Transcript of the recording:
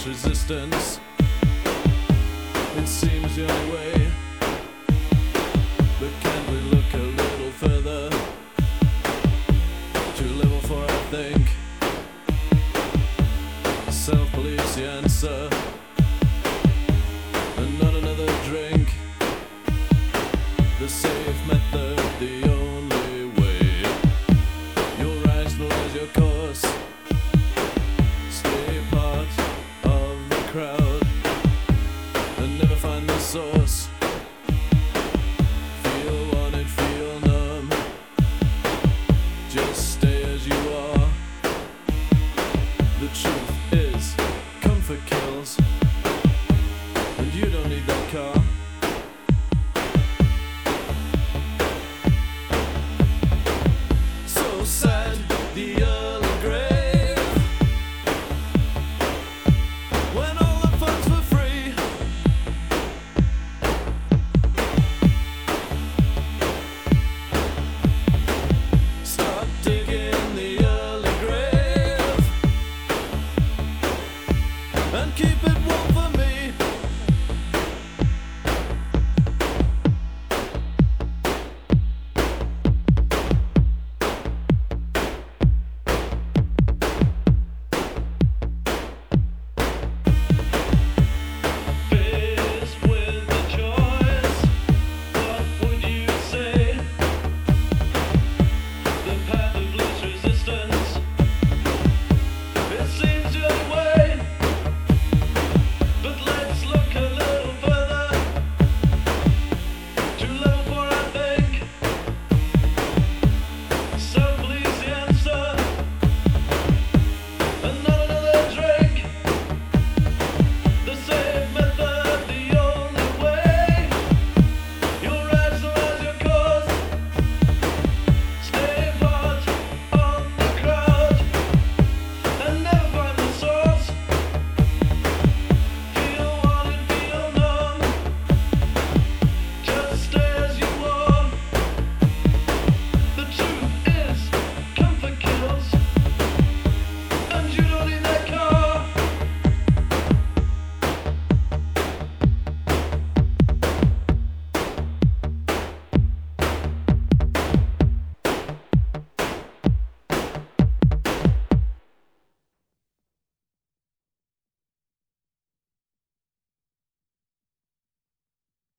resistance. It seems the only way. But can't we look a little further to level 4, I think. Self-police the answer, and not another drink. The safe method, the only way. Your rise will rise your course. Stay part of the crowd and never find the source. Feel wanted, feel numb. Just stay as you are. The truth is, comfort kills, and you don't need that car. So sad, the early grave, when all the funds were free. Start digging the early grave and keep it warm.